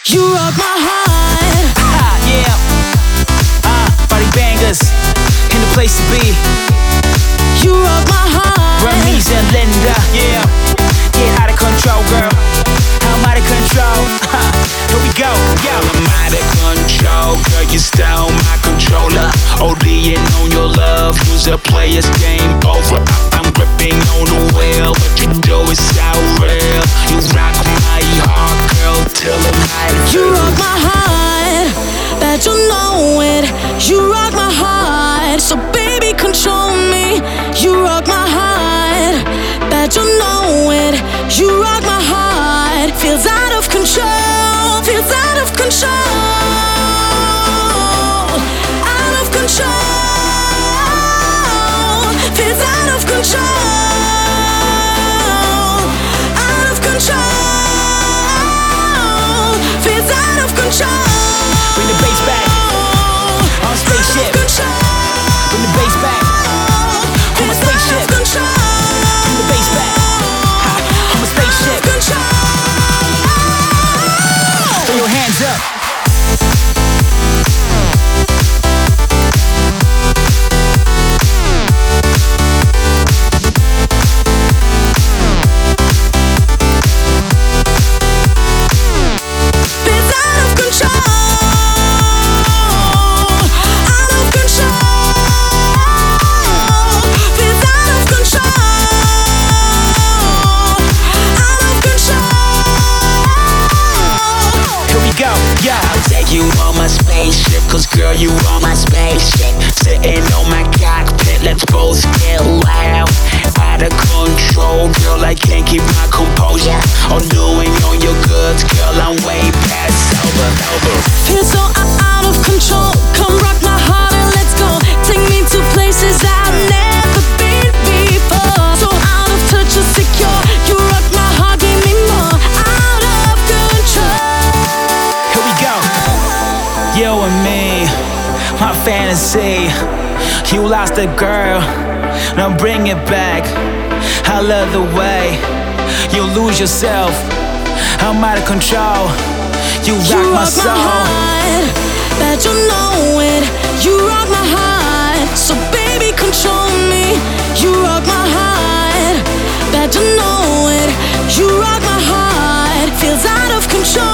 You rock my heart. Yeah. Body bangers in the place to be. You rock my heart. Bernice and Linda. Yeah. Get out of control, girl. I'm out of control. Here we go. Yeah. I'm out of control, girl. You stole my controller. ODing on your love. Use a player's game over. I'm gripping on the wheel. What you do is so real. You rock my heart, girl, till the night. You rock my heart. Bet you know it. You rock my heart. So baby, control me. You rock my heart. Bet you know it. You rock my heart. Feels out of control. Feels out of control. Out of control. Feels out of control. Out of control. Feels out of control. Bring the bass back. On spaceship. Bring the bass back. On a spaceship. Bring the bass back. On a spaceship. Throw your hands up. You on my spaceship, cause girl, you on my spaceship. Sitting on my cockpit, let's both get loud. Out of control, girl, I can't keep my composure. I'm doing on your goods, girl, I'm way past sober. Feel so out of control. Come rock my heart and let's go. Take me to places I've never been before. So out of touch and secure. You rock my heart, give me more. Out of control. Here we go. You and me, my fantasy. You lost a girl, now bring it back. I love the way you lose yourself. I'm out of control. You rock my soul. Heart. Bet you know it. You rock my heart. So baby, control me. You rock my heart. Bet you know it. You rock my heart. Feels out of control.